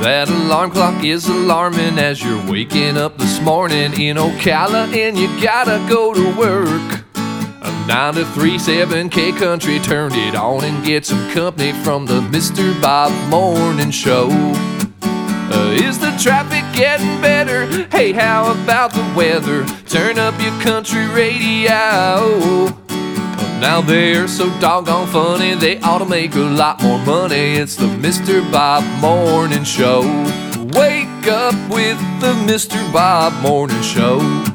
That alarm clock is alarming as you're waking up this morning in Ocala and you gotta go to work. A 9 to 3, 7K country, turn it on and get some company from the Mr. Bob Morning Show. Is the traffic getting better? Hey, how about the weather? Turn up your country radio. Now they're so doggone funny, they ought to make a lot more money. It's the Mr. Bob Morning Show. Wake up with the Mr. Bob Morning Show.